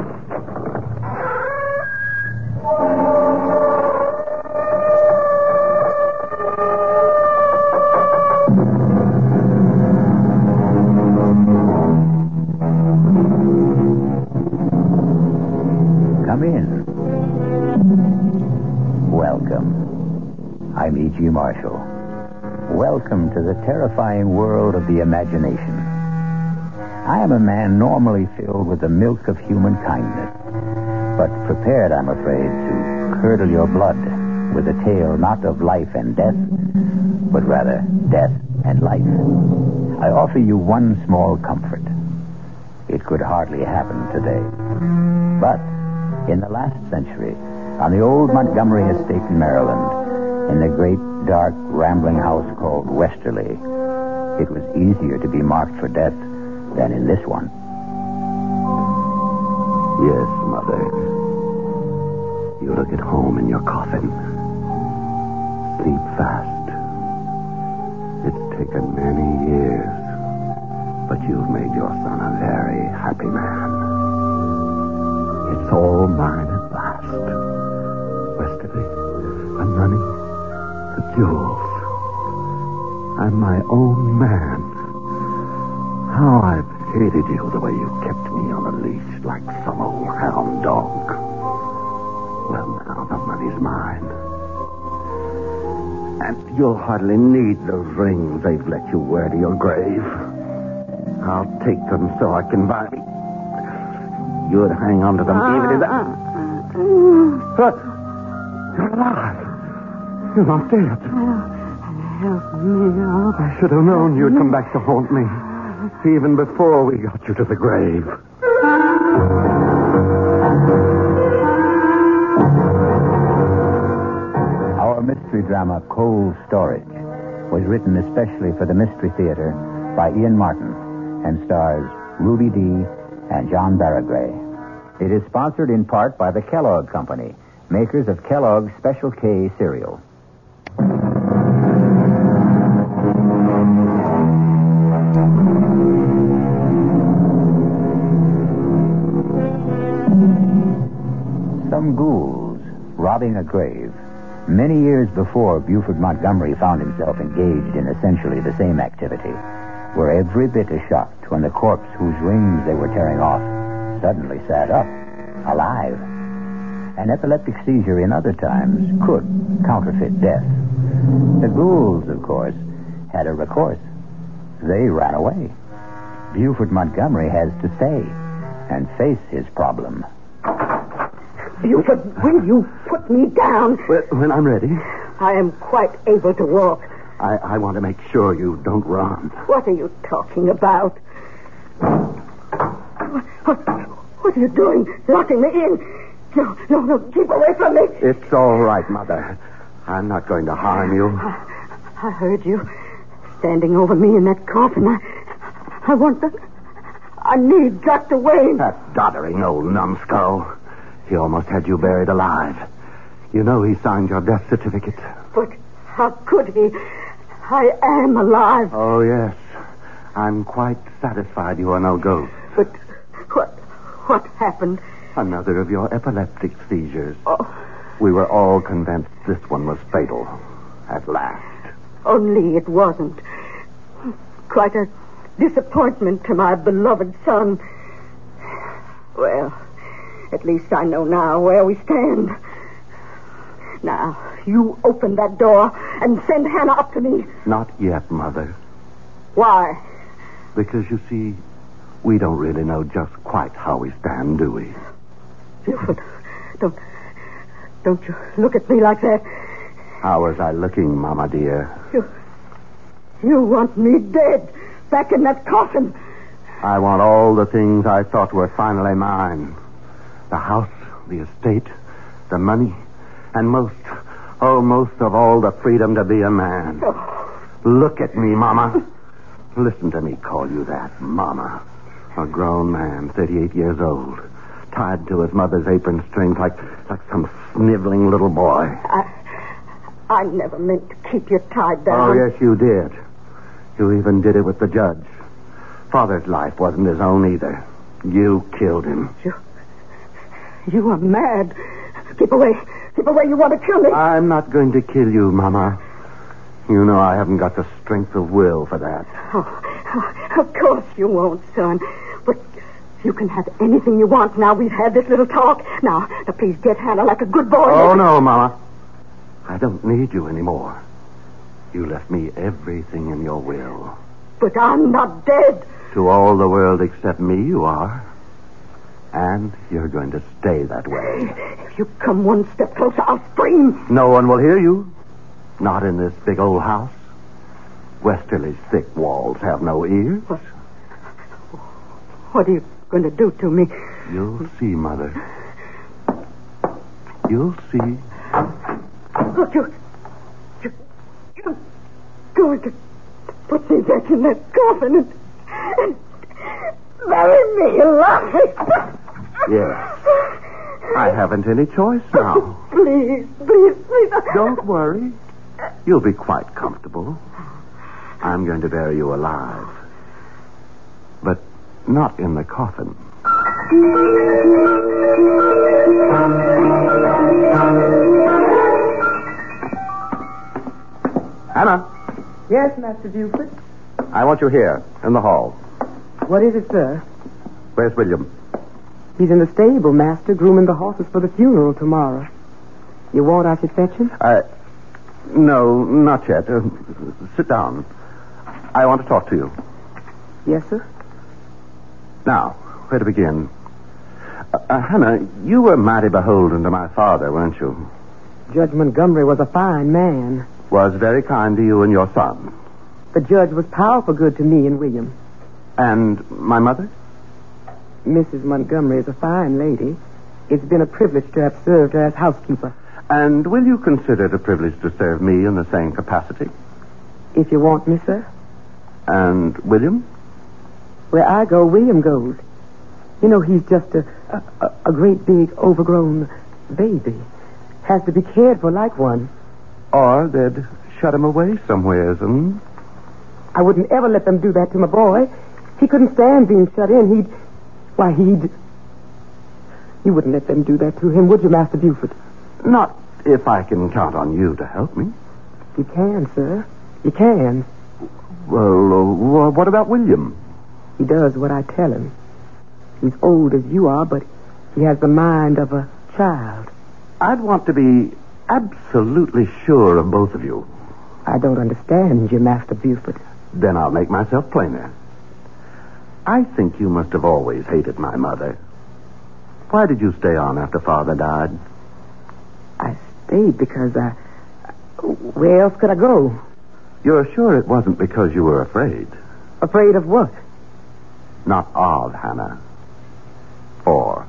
Come in. Welcome. I'm E.G. Marshall. Welcome to the terrifying world of the imagination. I am a man normally filled with the milk of human kindness, but prepared, I'm afraid, to curdle your blood with a tale not of life and death, but rather death and life. I offer you one small comfort. It could hardly happen today. But in the last century, on the old Montgomery estate in Maryland, in the great, dark, rambling house called Westerly, it was easier to be marked for death than in this one. Yes, Mother. You look at home in your coffin. Sleep fast. It's taken many years, but you've made your son a very happy man. It's all mine at last. Westerly, the money, the jewels. I'm my own man. How I've hated you the way you kept me on a leash like some old hound dog. Well, now the money's mine. And you'll hardly need those rings they've let you wear to your grave. I'll take them so I can buy... You'd hang on to them even if that... But you're alive. You're not dead. Help me out. I should have known you'd come back to haunt me. Even before we got you to the grave. Our mystery drama, Cold Storage, was written especially for the Mystery Theater by Ian Martin and stars Ruby Dee and John Barragray. It is sponsored in part by the Kellogg Company, makers of Kellogg's Special K cereal. Some ghouls robbing a grave. Many years before Buford Montgomery found himself engaged in essentially the same activity, were every bit as shocked when the corpse whose rings they were tearing off suddenly sat up, alive. An epileptic seizure in other times could counterfeit death. The ghouls, of course, had a recourse. They ran away. Buford Montgomery has to stay and face his problem. Buford, will you put me down? When I'm ready. I am quite able to walk. I want to make sure you don't run. What are you talking about? What are you doing? Locking me in? No, keep away from me. It's all right, Mother. I'm not going to harm you. I heard you standing over me in that coffin. I need Dr. Wayne. That doddering old numbskull. He almost had you buried alive. You know he signed your death certificate. But how could he? I am alive. Oh, yes. I'm quite satisfied you are no ghost. But what happened? Another of your epileptic seizures. Oh. We were all convinced this one was fatal. At last. Only it wasn't. Quite a disappointment to my beloved son. Well, at least I know now where we stand. Now, you open that door and send Hannah up to me. Not yet, Mother. Why? Because, you see, we don't really know just quite how we stand, do we? Buford, don't you look at me like that. How was I looking, Mama dear? You want me dead, back in that coffin. I want all the things I thought were finally mine. The house, the estate, the money, and most of all, the freedom to be a man. Oh. Look at me, Mama. Listen to me call you that, Mama. A grown man, 38 years old, tied to his mother's apron strings like some sniveling little boy. I never meant to keep you tied down. Oh, yes, you did. You even did it with the judge. Father's life wasn't his own either. You killed him. You are mad. Keep away. Keep away. You want to kill me. I'm not going to kill you, Mama. You know I haven't got the strength of will for that. Oh, of course you won't, son. But you can have anything you want now we've had this little talk. Now, please get Hannah like a good boy. Oh, no, Mama. I don't need you anymore. You left me everything in your will. But I'm not dead. To all the world except me, you are. And you're going to stay that way. If you come one step closer, I'll scream. No one will hear you. Not in this big old house. Westerly's thick walls have no ears. What are you going to do to me? You'll see, Mother. You'll see. Look, you're going to put me back in that coffin and bury me alive. Yes. I haven't any choice now. Please. Don't worry. You'll be quite comfortable. I'm going to bury you alive. But not in the coffin. Hannah. Yes, Master Buford. I want you here, in the hall. What is it, sir? Where's William? He's in the stable, Master, grooming the horses for the funeral tomorrow. You want I should fetch him? No, not yet. Sit down. I want to talk to you. Yes, sir. Now, where to begin? Hannah, you were mighty beholden to my father, weren't you? Judge Montgomery was a fine man. Was very kind to you and your son. The judge was powerful good to me and William. And my mother? Mrs. Montgomery is a fine lady. It's been a privilege to have served her as housekeeper. And will you consider it a privilege to serve me in the same capacity? If you want me, sir. And William? Where I go, William goes. You know, he's just a great big overgrown baby. Has to be cared for like one. Or they'd shut him away somewheres, hmm? I wouldn't ever let them do that to my boy. He couldn't stand being shut in. You wouldn't let them do that to him, would you, Master Buford? Not if I can count on you to help me. You can, sir. You can. Well, what about William? He does what I tell him. He's old as you are, but he has the mind of a child. I'd want to be absolutely sure of both of you. I don't understand you, Master Buford. Then I'll make myself plainer. I think you must have always hated my mother. Why did you stay on after Father died? I stayed because where else could I go? You're sure it wasn't because you were afraid? Afraid of what? Not of, Hannah. For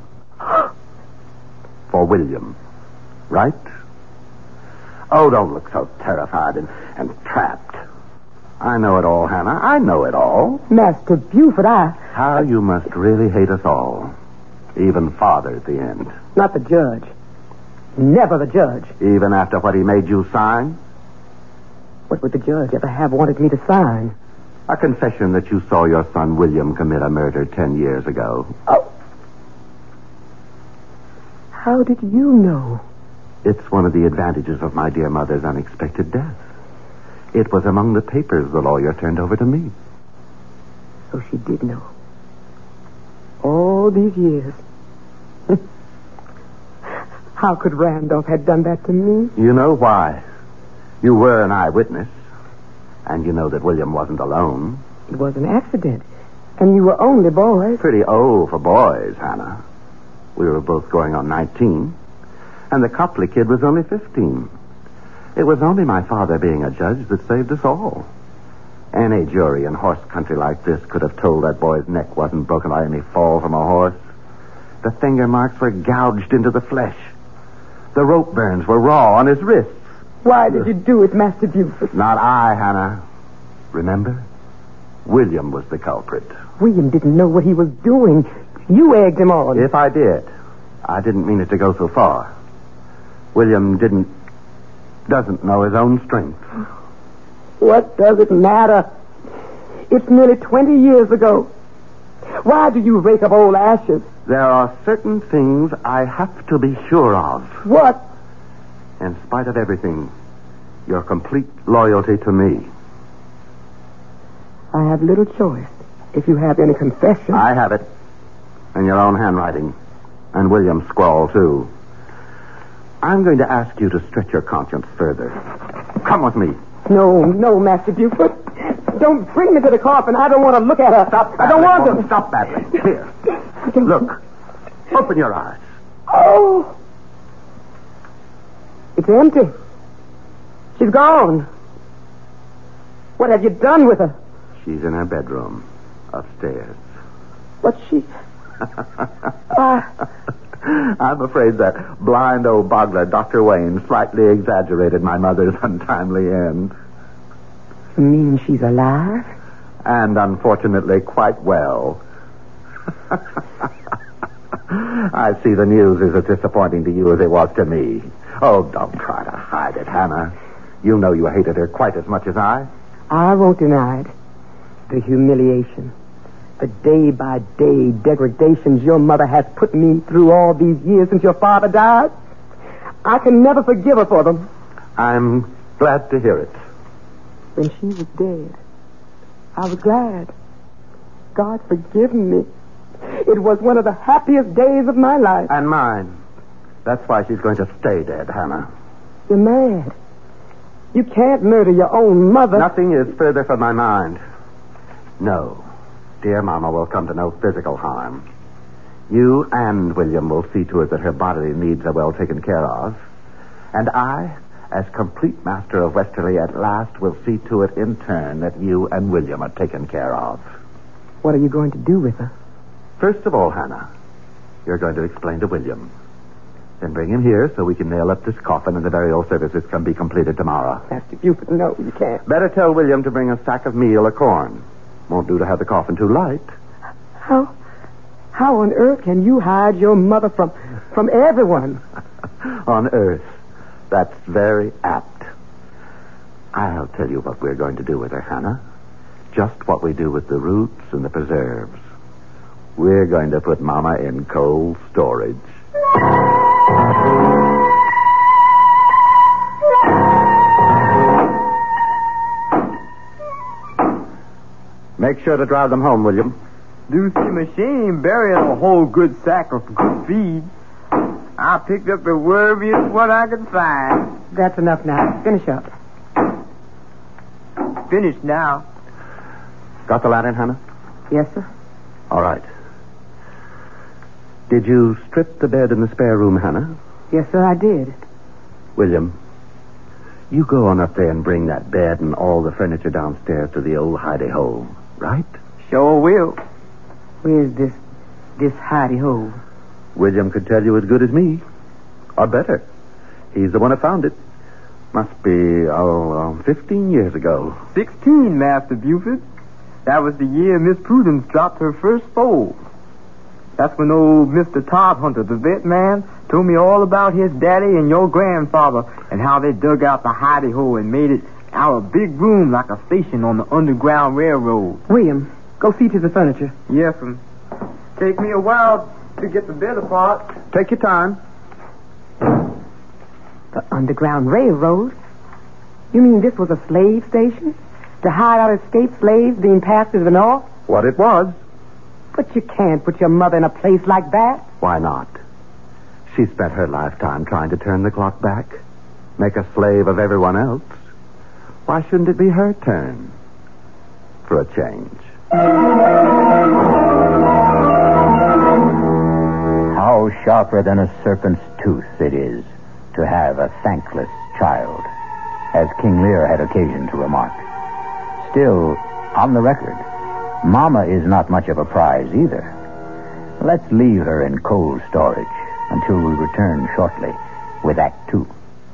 William. Right? Oh, don't look so terrified and trapped. I know it all, Hannah. I know it all. Master Buford, How you must really hate us all. Even Father at the end. Not the judge. Never the judge. Even after what he made you sign? What would the judge ever have wanted me to sign? A confession that you saw your son William commit a murder 10 years ago. Oh. How did you know? It's one of the advantages of my dear mother's unexpected death. It was among the papers the lawyer turned over to me. So she did know. All these years. How could Randolph have done that to me? You know why. You were an eyewitness. And you know that William wasn't alone. It was an accident. And you were only boys. Pretty old for boys, Hannah. We were both going on 19. And the Copley kid was only 15. It was only my father being a judge that saved us all. Any jury in horse country like this could have told that boy's neck wasn't broken by any fall from a horse. The finger marks were gouged into the flesh. The rope burns were raw on his wrists. Why did you do it, Master Buford? Not I, Hannah. Remember? William was the culprit. William didn't know what he was doing. You egged him on. If I did, I didn't mean it to go so far. William doesn't know his own strength. What does it matter? It's nearly 20 years ago. Why do you rake up old ashes? There are certain things I have to be sure of. What? In spite of everything, your complete loyalty to me. I have little choice. If you have any confession. I have it. In your own handwriting. And William's scrawl, too. I'm going to ask you to stretch your conscience further. Come with me. No, Master Buford. Don't bring me to the coffin. I don't want to look at her. Stop I don't want woman. to. Stop battling. Here. Look. Open your eyes. Oh. It's empty. She's gone. What have you done with her? She's in her bedroom. Upstairs. But she... I'm afraid that blind old boggler, Dr. Wayne, slightly exaggerated my mother's untimely end. You mean she's alive? And unfortunately quite well. I see the news is as disappointing to you as it was to me. Oh, don't try to hide it, Hannah. You know you hated her quite as much as I. I won't deny it. The humiliation. The day-by-day degradations your mother has put me through all these years since your father died. I can never forgive her for them. I'm glad to hear it. When she was dead, I was glad. God forgive me. It was one of the happiest days of my life. And mine. That's why she's going to stay dead, Hannah. You're mad. You can't murder your own mother. Nothing is further from my mind. No. Dear Mama will come to no physical harm. You and William will see to it that her bodily needs are well taken care of. And I, as complete master of Westerly at last, will see to it in turn that you and William are taken care of. What are you going to do with her? First of all, Hannah, you're going to explain to William. Then bring him here so we can nail up this coffin and the burial services can be completed tomorrow. Master Buford, no, you can't. Better tell William to bring a sack of meal or corn. Won't do to have the coffin too light. How on earth can you hide your mother from everyone? On earth. That's very apt. I'll tell you what we're going to do with her, Hannah. Just what we do with the roots and the preserves. We're going to put Mama in cold storage. Make sure to drive them home, William. Do see machine burying a whole good sack of good feed. I picked up the wormiest what I could find. That's enough now. Finish up. Finished now. Got the lantern, Hannah? Yes, sir. All right. Did you strip the bed in the spare room, Hannah? Yes, sir, I did. William, you go on up there and bring that bed and all the furniture downstairs to the old hidey-hole, right? Sure will. Where's this hidey-hole? William could tell you as good as me. Or better. He's the one who found it. Must be, 15 years ago. 16, Master Buford. That was the year Miss Prudence dropped her first foal. That's when old Mr. Todd Hunter, the vet man, told me all about his daddy and your grandfather and how they dug out the hidey hole and made it out of a big room like a station on the Underground Railroad. William, go see to the furniture. Yes, take me a while to get the bed apart. Take your time. The Underground Railroad? You mean this was a slave station? To hide out escaped slaves being passed to the north? What it was. But you can't put your mother in a place like that. Why not? She spent her lifetime trying to turn the clock back, make a slave of everyone else. Why shouldn't it be her turn? For a change. How sharper than a serpent's tooth it is to have a thankless child, as King Lear had occasion to remark. Still, on the record, Mama is not much of a prize either. Let's leave her in cold storage until we return shortly with Act 2.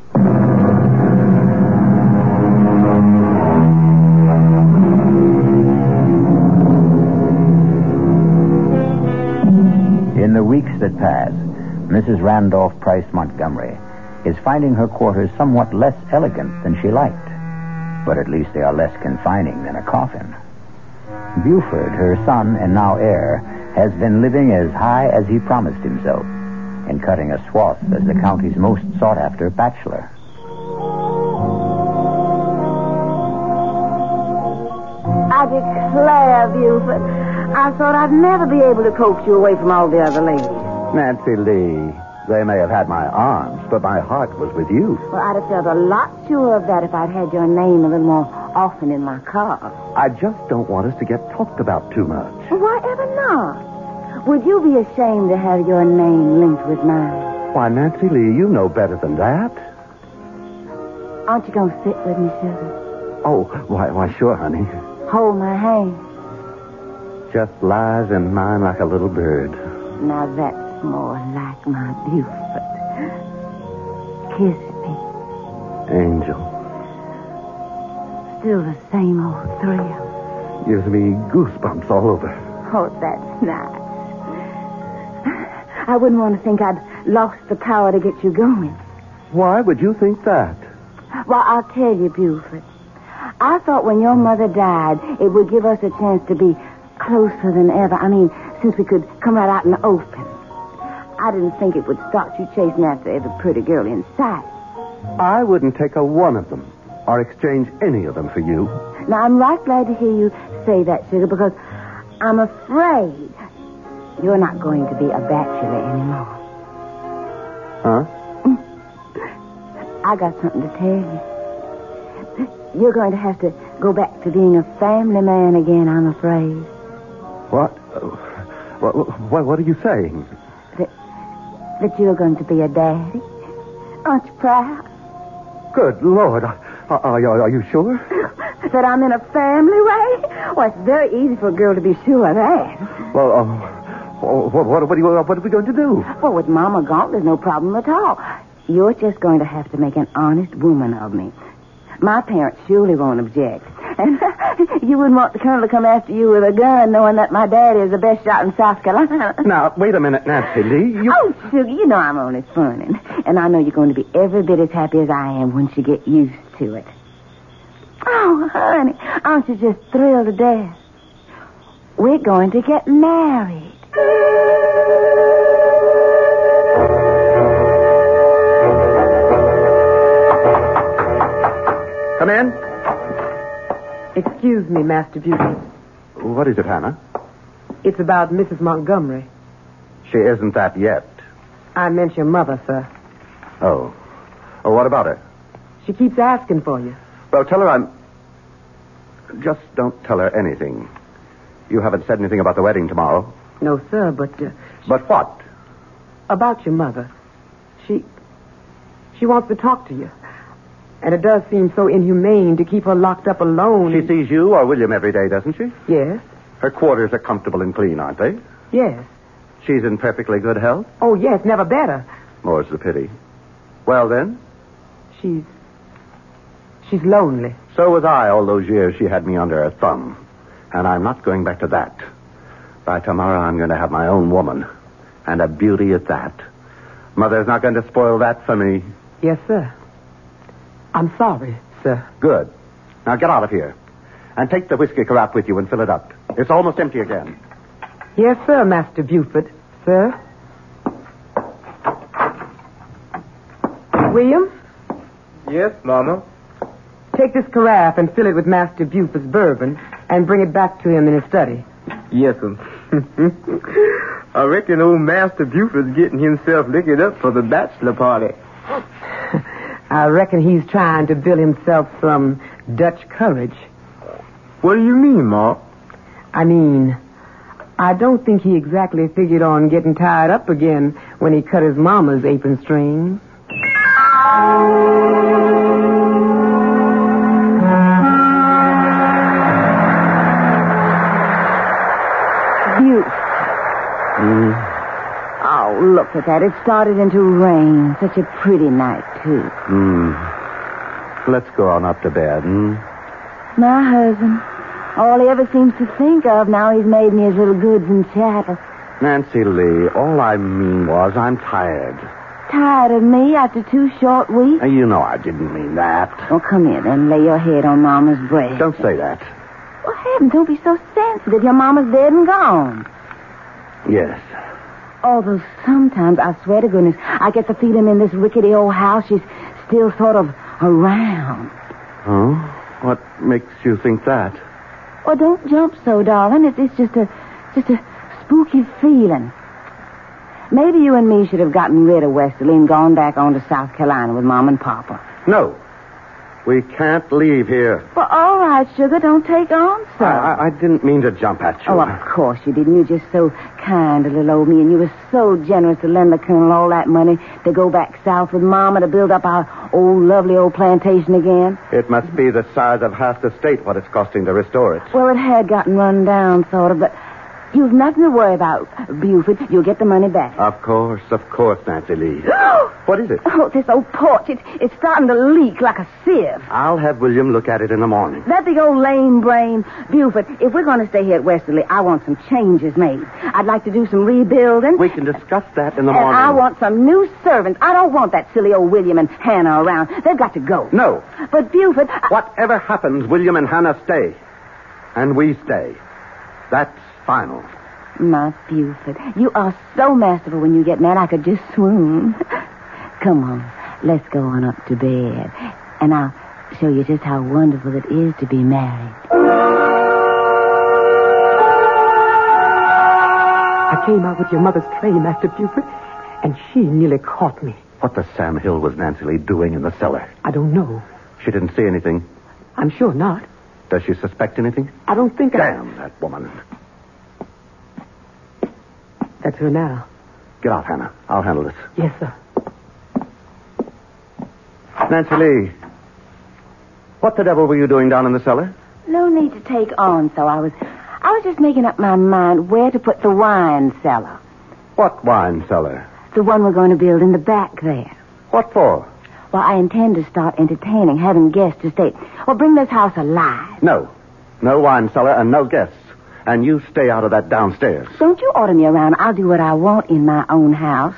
In the weeks that pass, Mrs. Randolph Price Montgomery is finding her quarters somewhat less elegant than she liked. But at least they are less confining than a coffin. Buford, her son and now heir, has been living as high as he promised himself and cutting a swath as the county's most sought-after bachelor. I declare, Buford, I thought I'd never be able to coax you away from all the other ladies. Nancy Lee, they may have had my arms, but my heart was with you. Well, I'd have felt a lot sure of that if I'd had your name a little more often in my car. I just don't want us to get talked about too much. Why ever not? Would you be ashamed to have your name linked with mine? Why, Nancy Lee, you know better than that. Aren't you going to sit with me, sugar? Oh, why, sure, honey. Hold my hand. Just lies in mine like a little bird. Now that's more like my Buford. Kiss me. Angel. Still the same old thrill. Gives me goosebumps all over. Oh, that's nice. I wouldn't want to think I'd lost the power to get you going. Why would you think that? Well, I'll tell you, Buford. I thought when your mother died, it would give us a chance to be closer than ever. I mean, since we could come right out in the open. I didn't think it would start you chasing after every pretty girl in sight. I wouldn't take a one of them or exchange any of them for you. Now, I'm right glad to hear you say that, sugar, because I'm afraid you're not going to be a bachelor anymore. Huh? I got something to tell you. You're going to have to go back to being a family man again, I'm afraid. What? What are you saying? That you're going to be a daddy. Aren't you proud? Good Lord. Are you sure? That I'm in a family way? Well, it's very easy for a girl to be sure of that. Well, what are we going to do? Well, with Mama gone, there's no problem at all. You're just going to have to make an honest woman of me. My parents surely won't object. And you wouldn't want the colonel to come after you with a gun knowing that my daddy is the best shot in South Carolina. Now, wait a minute, Nancy Lee. Oh, sugar, you know I'm only funning. And I know you're going to be every bit as happy as I am once you get used to it. Oh, honey, aren't you just thrilled to death? We're going to get married. Come in. Excuse me, Master Buford. What is it, Hannah? It's about Mrs. Montgomery. She isn't that yet. I meant your mother, sir. Oh, what about her? She keeps asking for you. Well, tell her Just don't tell her anything. You haven't said anything about the wedding tomorrow. No, sir, but... But what? About your mother. She wants to talk to you. And it does seem so inhumane to keep her locked up alone. She sees you or William every day, doesn't she? Yes. Her quarters are comfortable and clean, aren't they? Yes. She's in perfectly good health? Oh, yes, never better. More's the pity. Well, then? She's lonely. So was I all those years she had me under her thumb. And I'm not going back to that. By tomorrow, I'm going to have my own woman. And a beauty at that. Mother's not going to spoil that for me. Yes, sir. I'm sorry, sir. Good. Now get out of here. And take the whiskey carafe with you and fill it up. It's almost empty again. Yes, sir, Master Buford. Sir? William? Yes, Mama? Take this carafe and fill it with Master Buford's bourbon and bring it back to him in his study. Yes, sir. I reckon old Master Buford's getting himself liquored up for the bachelor party. I reckon he's trying to build himself some Dutch courage. What do you mean, Ma? I mean, I don't think he exactly figured on getting tied up again when he cut his mama's apron strings. Oh, look at that. It started into rain. Such a pretty night, too. Let's go on up to bed, My husband. All he ever seems to think of now he's made me his little goods and chattels. Nancy Lee, all I mean was I'm tired. Tired of me after 2 short weeks? You know I didn't mean that. Oh, come here then. Lay your head on Mama's breast. Don't say that. Well, heavens, don't be so sensitive. Your mama's dead and gone. Yes. Although sometimes, I swear to goodness, I get the feeling in this rickety old house she's still sort of around. Oh? What makes you think that? Oh, don't jump so, darling. It's just a spooky feeling. Maybe you and me should have gotten rid of Westerly and gone back on to South Carolina with Mom and Papa. No. We can't leave here. Well, all right, sugar. Don't take on, sir. I didn't mean to jump at you. Oh, of course you didn't. You're just so kind to little old me, and you were so generous to lend the Colonel all that money to go back south with Mama to build up our old, lovely old plantation again. It must be the size of half the state what it's costing to restore it. Well, it had gotten run down, sort of, but you've nothing to worry about, Buford. You'll get the money back. Of course, Nancy Lee. What is it? Oh, this old porch. It's starting to leak like a sieve. I'll have William look at it in the morning. That big old lame brain. Buford, if we're going to stay here at Westerly, I want some changes made. I'd like to do some rebuilding. We can discuss that in the And morning. I want some new servants. I don't want that silly old William and Hannah around. They've got to go. No. But, Buford... Whatever happens, William and Hannah stay. And we stay. That's final. My Buford, you are so masterful when you get mad I could just swoon. Come on, let's go on up to bed. And I'll show you just how wonderful it is to be married. I came out with your mother's tray, Master Buford, and she nearly caught me. What the Sam Hill was Nancy Lee doing in the cellar? I don't know. She didn't see anything. I'm sure not. Does she suspect anything? I don't think Damn that woman. That's her now. Get out, Hannah. I'll handle this. Yes, sir. Nancy Lee, what the devil were you doing down in the cellar? No need to take on, so I was just making up my mind where to put the wine cellar. What wine cellar? The one we're going to build in the back there. What for? Well, I intend to start entertaining, having guests to stay. Well, bring this house alive. No. No wine cellar and no guests. And you stay out of that downstairs. Don't you order me around. I'll do what I want in my own house.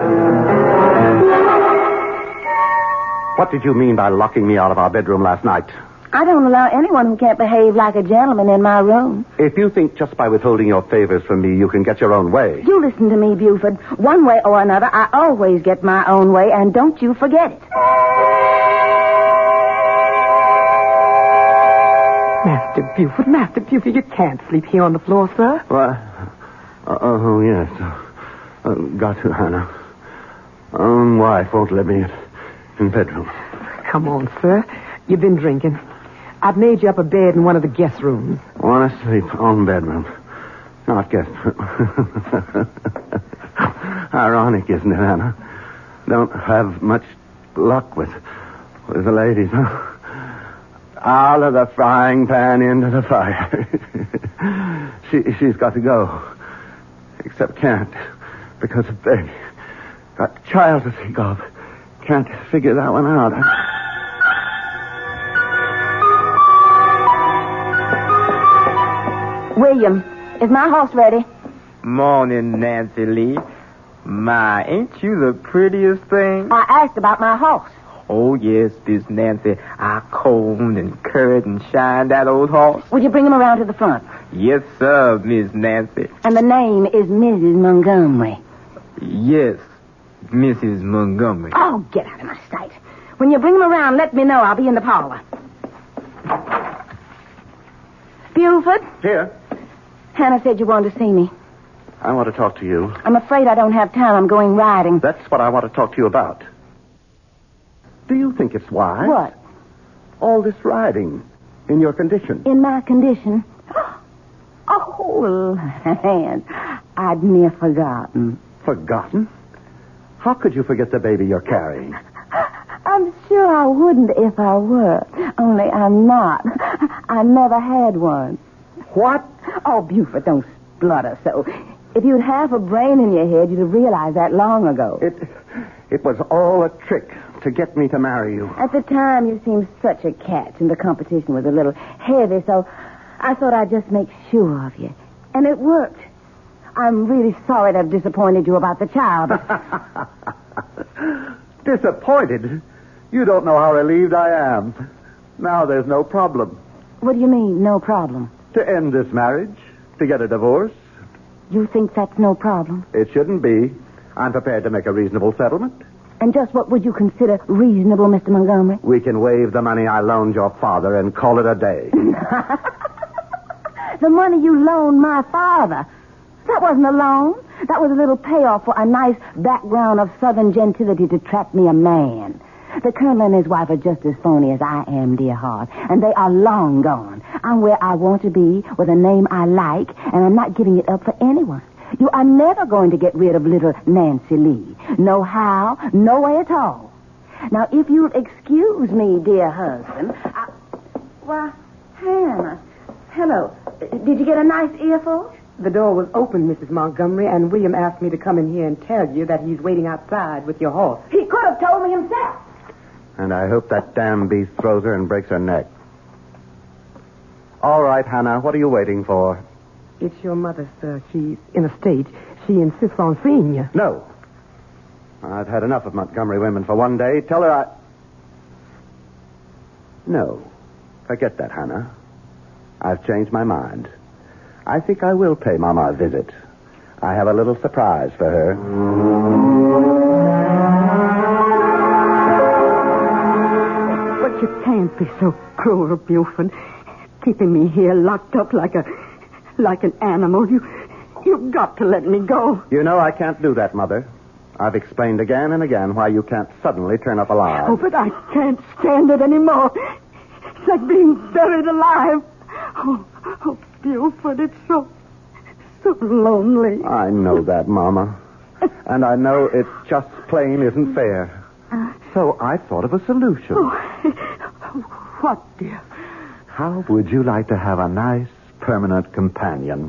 What did you mean by locking me out of our bedroom last night? I don't allow anyone who can't behave like a gentleman in my room. If you think just by withholding your favors from me you can get your own way... You listen to me, Buford. One way or another, I always get my own way, and don't you forget it. Master Buford, you can't sleep here on the floor, sir. What? Oh, yes. Got to, Hannah. Own wife won't let me in bedroom. Come on, sir. You've been drinking. I've made you up a bed in one of the guest rooms. Want to sleep on bedroom. Not guest room. Ironic, isn't it, Hannah? Don't have much luck with the ladies, huh? Out of the frying pan into the fire. She's got to go. Except can't. Because of baby. Got child to think of. Can't figure that one out. William, is my horse ready? Morning, Nancy Lee. My, ain't you the prettiest thing? I asked about my horse. Oh, yes, Miss Nancy. I combed and curried and shined that old horse. Would you bring him around to the front? Yes, sir, Miss Nancy. And the name is Mrs. Montgomery. Yes, Mrs. Montgomery. Oh, get out of my sight. When you bring him around, let me know. I'll be in the parlor. Buford? Here. Hannah said you wanted to see me. I want to talk to you. I'm afraid I don't have time. I'm going riding. That's what I want to talk to you about. Do you think it's wise? What? All this riding. In your condition. In my condition? Oh, land. I'd near forgotten. Forgotten? How could you forget the baby you're carrying? I'm sure I wouldn't if I were. Only I'm not. I never had one. What? Oh, Buford, don't splutter so. If you'd half a brain in your head, you'd have realized that long ago. It was all a trick to get me to marry you. At the time, you seemed such a catch, and the competition was a little heavy, so I thought I'd just make sure of you. And it worked. I'm really sorry to have disappointed you about the child. Disappointed? You don't know how relieved I am. Now there's no problem. What do you mean, no problem? To end this marriage, to get a divorce. You think that's no problem? It shouldn't be. I'm prepared to make a reasonable settlement. And just what would you consider reasonable, Mr. Montgomery? We can waive the money I loaned your father and call it a day. The money you loaned my father. That wasn't a loan. That was a little payoff for a nice background of Southern gentility to trap me a man. The Colonel and his wife are just as phony as I am, dear heart. And they are long gone. I'm where I want to be, with a name I like, and I'm not giving it up for anyone. You are never going to get rid of little Nancy Lee. No how, no way at all. Now, if you'll excuse me, dear husband, Why, Hannah. Hello. Did you get a nice earful? The door was open, Mrs. Montgomery, and William asked me to come in here and tell you that he's waiting outside with your horse. He could have told me himself. And I hope that damn beast throws her and breaks her neck. All right, Hannah, what are you waiting for? It's your mother, sir. She's in a state. She insists on seeing you. No. I've had enough of Montgomery women for one day. Tell her I... No. Forget that, Hannah. I've changed my mind. I think I will pay Mama a visit. I have a little surprise for her. But you can't be so cruel, Buford. Keeping me here locked up like an animal. You've got to let me go. You know I can't do that, Mother. I've explained again and again why you can't suddenly turn up alive. Oh, but I can't stand it anymore. It's like being buried alive. Oh, Buford, it's so lonely. I know that, Mama. And I know it just plain isn't fair. So I thought of a solution. What, dear? How would you like to have a nice, permanent companion?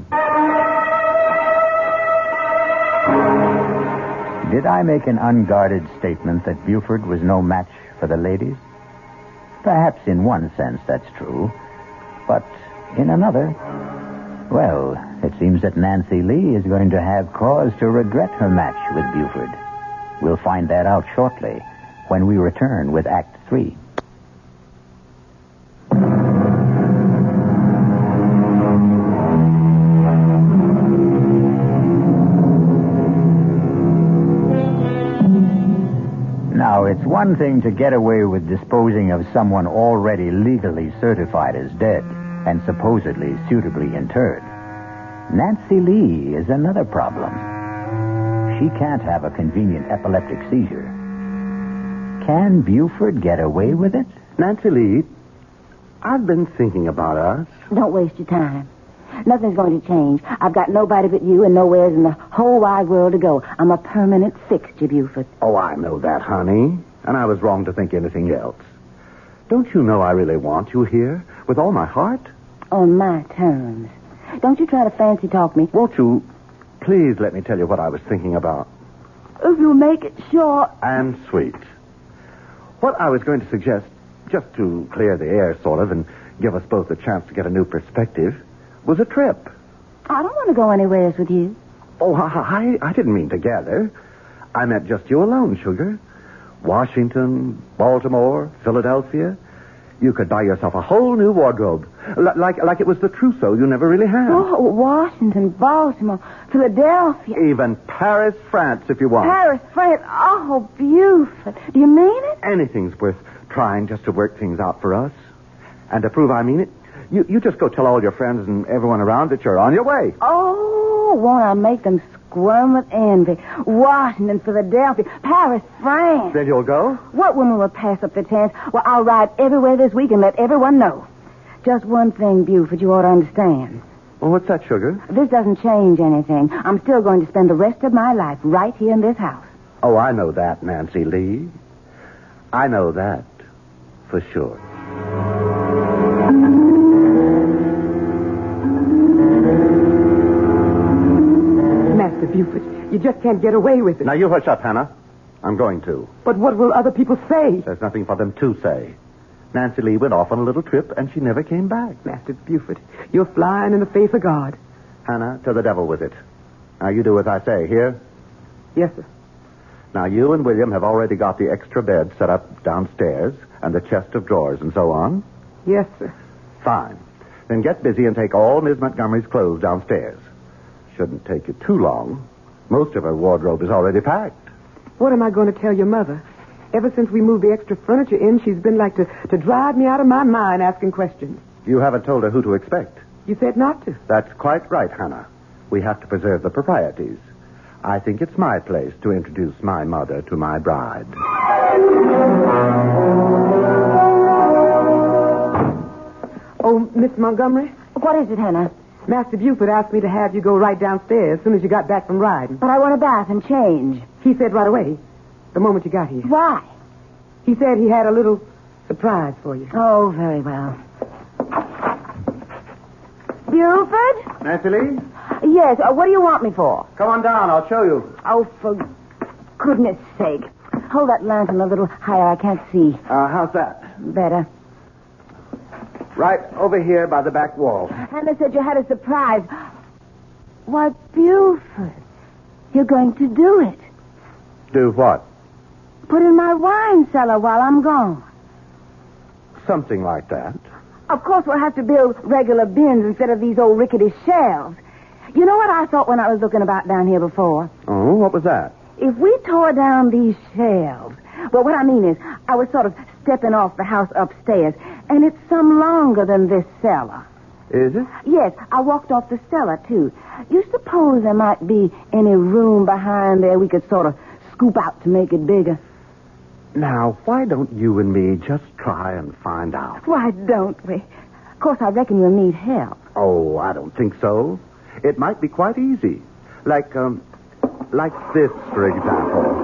Did I make an unguarded statement that Buford was no match for the ladies? Perhaps in one sense that's true. But in another, well, it seems that Nancy Lee is going to have cause to regret her match with Buford. We'll find that out shortly when we return with Act 3. Now, it's one thing to get away with disposing of someone already legally certified as dead and supposedly suitably interred. Nancy Lee is another problem. She can't have a convenient epileptic seizure. Can Buford get away with it? Nancy Lee, I've been thinking about us. Don't waste your time. Nothing's going to change. I've got nobody but you and nowhere in the whole wide world to go. I'm a permanent fixture, Buford. Oh, I know that, honey. And I was wrong to think anything else. Don't you know I really want you here with all my heart? On my terms. Don't you try to fancy talk me. Won't you please let me tell you what I was thinking about? If you make it short. And sweet. What I was going to suggest, just to clear the air, sort of, and give us both a chance to get a new perspective, was a trip. I don't want to go anywhere with you. Oh, I didn't mean together. I meant just you alone, sugar. Washington, Baltimore, Philadelphia. You could buy yourself a whole new wardrobe. Like it was the trousseau you never really had. Oh, Washington, Baltimore, Philadelphia. Even Paris, France, if you want. Paris, France. Oh, Buford. Do you mean it? Anything's worth trying just to work things out for us. And to prove I mean it, you just go tell all your friends and everyone around that you're on your way. Oh, won't I make them squirm with envy? Washington, Philadelphia, Paris, France. Then you'll go? What woman will pass up the chance? Well, I'll ride everywhere this week and let everyone know. Just one thing, Buford, you ought to understand. Well, what's that, sugar? This doesn't change anything. I'm still going to spend the rest of my life right here in this house. Oh, I know that, Nancy Lee. I know that for sure. Master Buford, you just can't get away with it. Now, you hush up, Hannah. I'm going to. But what will other people say? There's nothing for them to say. Nancy Lee went off on a little trip, and she never came back. Master Buford, you're flying in the face of God. Hannah, to the devil with it. Now, you do as I say, here? Yes, sir. Now, you and William have already got the extra bed set up downstairs, and the chest of drawers and so on. Yes, sir. Fine. Then get busy and take all Miss Montgomery's clothes downstairs. Shouldn't take you too long. Most of her wardrobe is already packed. What am I going to tell your mother? Ever since we moved the extra furniture in, she's been like to drive me out of my mind asking questions. You haven't told her who to expect. You said not to. That's quite right, Hannah. We have to preserve the proprieties. I think it's my place to introduce my mother to my bride. Oh, Miss Montgomery? What is it, Hannah? Master Buford asked me to have you go right downstairs as soon as you got back from riding. But I want a bath and change. He said right away, the moment you got here. Why? He said he had a little surprise for you. Oh, very well. Buford? Nancy Lee? Yes, what do you want me for? Come on down. I'll show you. Oh, for goodness sake. Hold that lantern a little higher. I can't see. How's that? Better. Right over here by the back wall. Hannah said you had a surprise. Why, Buford, you're going to do it. Do what? Put in my wine cellar while I'm gone. Something like that. Of course, we'll have to build regular bins instead of these old rickety shelves. You know what I thought when I was looking about down here before? Oh, what was that? If we tore down these shelves, well, what I mean is, I was sort of stepping off the house upstairs, and it's some longer than this cellar. Is it? Yes, I walked off the cellar, too. You suppose there might be any room behind there we could sort of scoop out to make it bigger? Now, why don't you and me just try and find out? Why don't we? Of course, I reckon you'll need help. Oh, I don't think so. It might be quite easy. Like this, for example.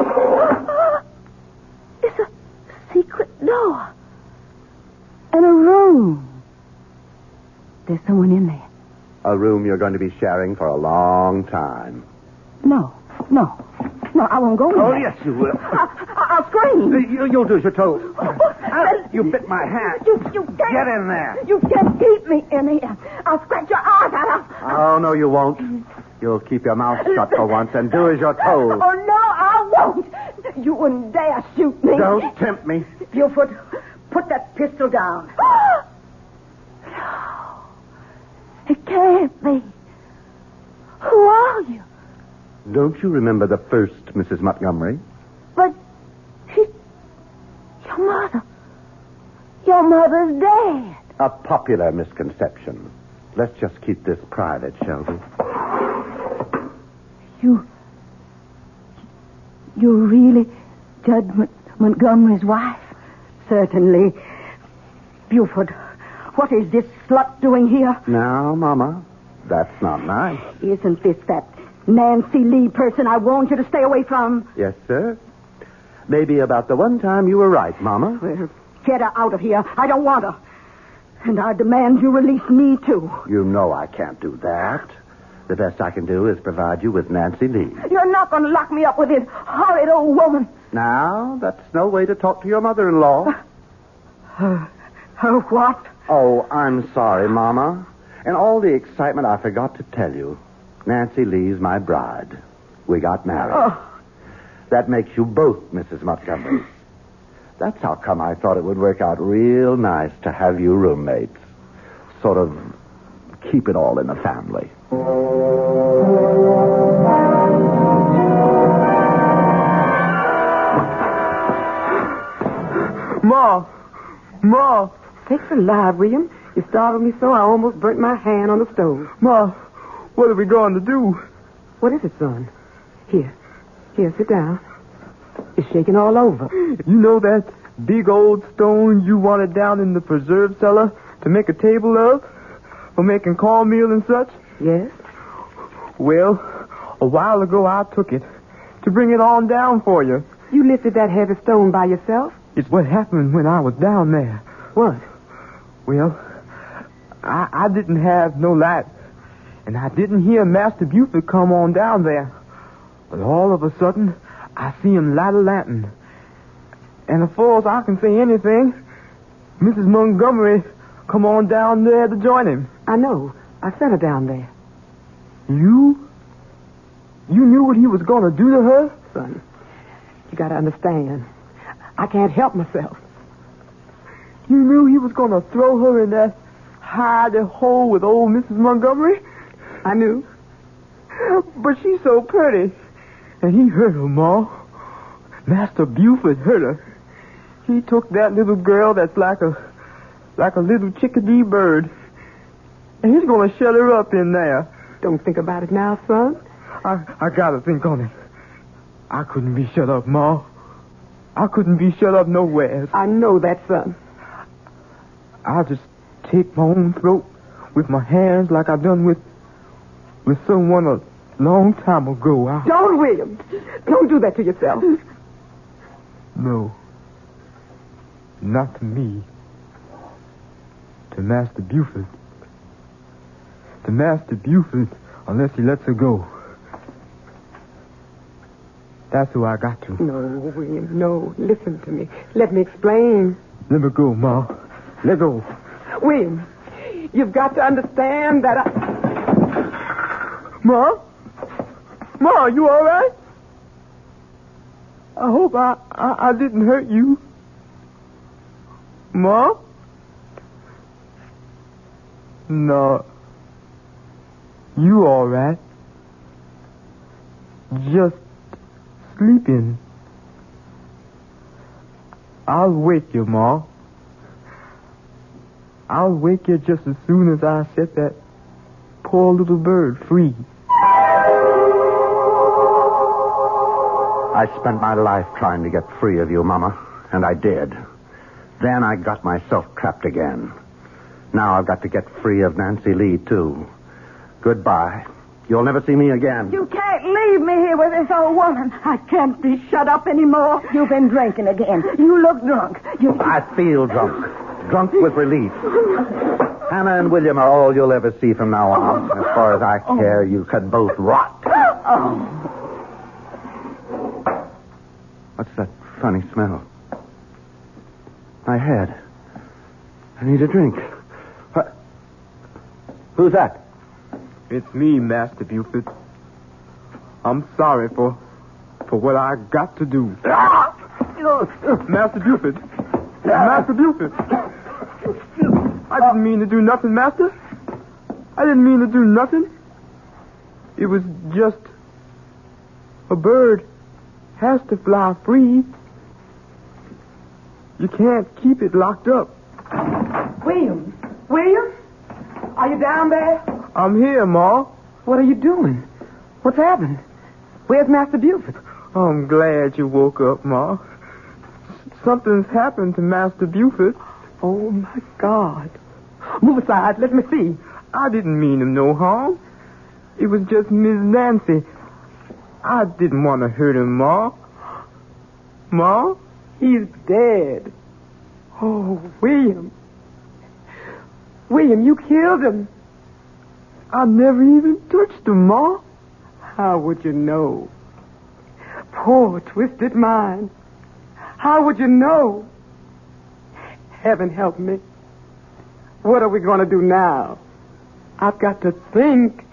It's a secret door. And a room. There's someone in there. A room you're going to be sharing for a long time. No, I won't go in Oh, there. yes, you will. I'll scream. You'll do as you're told. You bit my hand. You can't. Get in there. You can't keep me in here. I'll scratch your eyes out. Oh, no, you won't. You'll keep your mouth shut for once and do as you're told. Oh, no, I won't. You wouldn't dare shoot me. Don't tempt me. Buford, put that pistol down. No. It can't be. Who are you? Don't you remember the first Mrs. Montgomery? But your mother. Your mother's dead. A popular misconception. Let's just keep this private, shall we? You're really Judge Montgomery's wife? Certainly. Buford, what is this slut doing here? Now, Mama, that's not nice. Isn't this that Nancy Lee person I warned you to stay away from? Yes, sir. Maybe about the one time you were right, Mama. Well, get her out of here. I don't want her. And I demand you release me, too. You know I can't do that. The best I can do is provide you with Nancy Lee. You're not going to lock me up with this horrid old woman. Now, that's no way to talk to your mother-in-law. Her what? Oh, I'm sorry, Mama. In all the excitement, I forgot to tell you. Nancy Lee's my bride. We got married. Oh. That makes you both Mrs. Montgomery. That's how come I thought it would work out real nice to have you roommates. Sort of keep it all in the family. Ma! Sakes alive, William. You startled me so I almost burnt my hand on the stove. Ma, what are we going to do? What is it, son? Here, sit down. It's shaking all over. You know that big old stone you wanted down in the preserve cellar to make a table of? For making cornmeal and such? Yes? Well, a while ago I took it to bring it on down for you. You lifted that heavy stone by yourself? It's what happened when I was down there. What? Well, I didn't have no light, and I didn't hear Master Buford come on down there. But all of a sudden, I see him light a lantern. And as far as I can say anything, Mrs. Montgomery come on down there to join him. I know. I sent her down there. You? You knew what he was going to do to her? Son, you got to understand. I can't help myself. You knew he was going to throw her in that hide a hole with old Mrs. Montgomery? I knew. But she's so pretty. And he hurt her, Ma. Master Buford hurt her. He took that little girl that's like a little chickadee bird. And he's going to shut her up in there. Don't think about it now, son. I got to think on it. I couldn't be shut up, Ma. I couldn't be shut up nowhere. I know that, son. I'll just take my own throat with my hands like I done with someone a long time ago. Don't, William. Don't do that to yourself. No. Not to me. To Master Buford. To Master Buford, unless he lets her go. That's who I got to. No, William, no. Listen to me. Let me explain. Let me go, Ma. Let go. William, you've got to understand that Ma? Ma, you all right? I hope I didn't hurt you. Ma? No. You all right? Just sleeping. I'll wake you, Ma. I'll wake you just as soon as I set that poor little bird free. I spent my life trying to get free of you, Mama, and I did. Then I got myself trapped again. Now I've got to get free of Nancy Lee, too. Goodbye. You'll never see me again. You can't leave me here with this old woman. I can't be shut up anymore. You've been drinking again. You look drunk. I feel drunk. Drunk with relief. Hannah and William are all you'll ever see from now on. As far as I care, you can both rot. What's that funny smell? My head. I need a drink. What? Who's that? It's me, Master Buford. I'm sorry for what I got to do. Master Buford. Master Buford. I didn't mean to do nothing, Master. I didn't mean to do nothing. It was just a bird has to fly free. You can't keep it locked up. William? William? Are you down there? I'm here, Ma. What are you doing? What's happened? Where's Master Buford? I'm glad you woke up, Ma. Something's happened to Master Buford. Oh, my God. Move aside. Let me see. I didn't mean him no harm. It was just Miss Nancy. I didn't want to hurt him, Ma. Ma? He's dead. Oh, William. William, you killed him. I never even touched him, Ma. How would you know? Poor, twisted mind. How would you know? Heaven help me. What are we going to do now? I've got to think.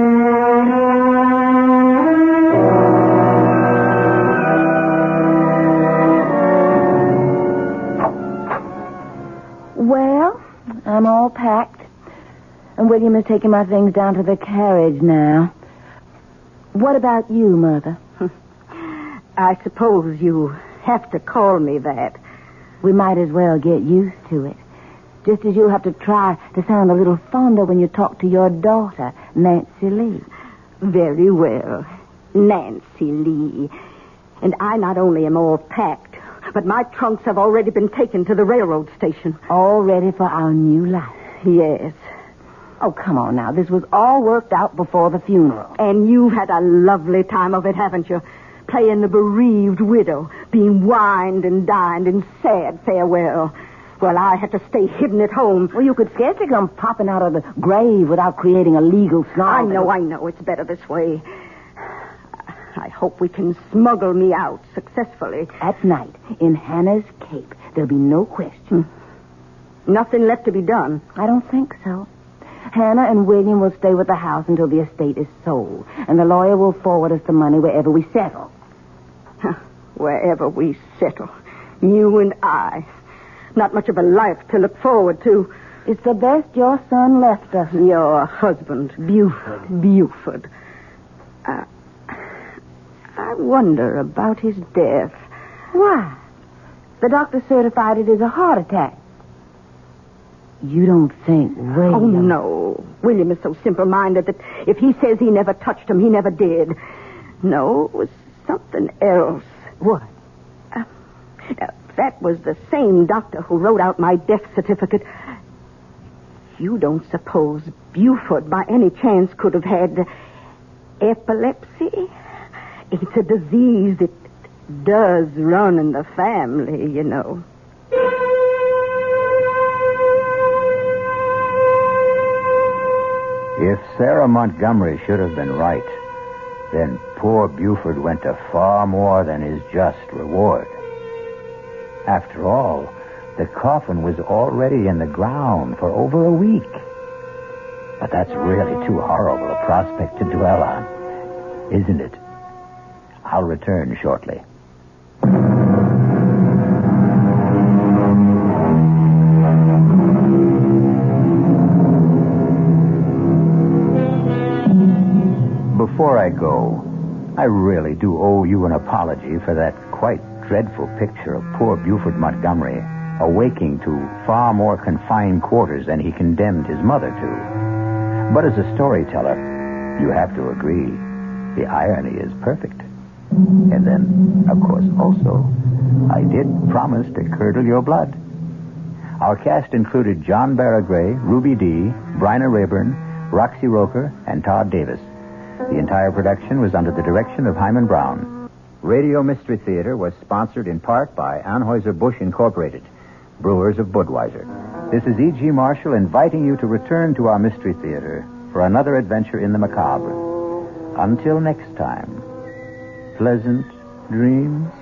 Well, I'm all packed. And William is taking my things down to the carriage now. What about you, Mother? I suppose you have to call me that. We might as well get used to it. Just as you'll have to try to sound a little fonder when you talk to your daughter, Nancy Lee. Very well. Nancy Lee. And I not only am all packed, but my trunks have already been taken to the railroad station. All ready for our new life. Yes. Oh, come on now. This was all worked out before the funeral. And you've had a lovely time of it, haven't you? Playing the bereaved widow, being wined and dined in sad farewell. Well, I had to stay hidden at home. Well, you could scarcely come popping out of the grave without creating a legal snarl. I know. It's better this way. I hope we can smuggle me out successfully. At night, in Hannah's cape, there'll be no question. Nothing left to be done. I don't think so. Hannah and William will stay with the house until the estate is sold, and the lawyer will forward us the money wherever we settle. Wherever we settle. You and I. Not much of a life to look forward to. It's the best your son left us. Your husband. Buford. I wonder about his death. Why? The doctor certified it as a heart attack. You don't think William... Oh, no. William is so simple-minded that if he says he never touched him, he never did. No, it was something else. What? That was the same doctor who wrote out my death certificate. You don't suppose Buford, by any chance, could have had epilepsy? It's a disease that does run in the family, you know. If Sarah Montgomery should have been right, then poor Buford went to far more than his just reward. After all, the coffin was already in the ground for over a week. But that's really too horrible a prospect to dwell on, isn't it? I'll return shortly. Before I go, I really do owe you an apology for that quite dreadful picture of poor Buford Montgomery awaking to far more confined quarters than he condemned his mother to. But as a storyteller, you have to agree, the irony is perfect. And then, of course, also, I did promise to curdle your blood. Our cast included John Barragray, Ruby Dee, Bryna Rayburn, Roxy Roker, and Todd Davis. The entire production was under the direction of Hyman Brown. Radio Mystery Theater was sponsored in part by Anheuser-Busch Incorporated, brewers of Budweiser. This is E.G. Marshall inviting you to return to our Mystery Theater for another adventure in the macabre. Until next time, pleasant dreams.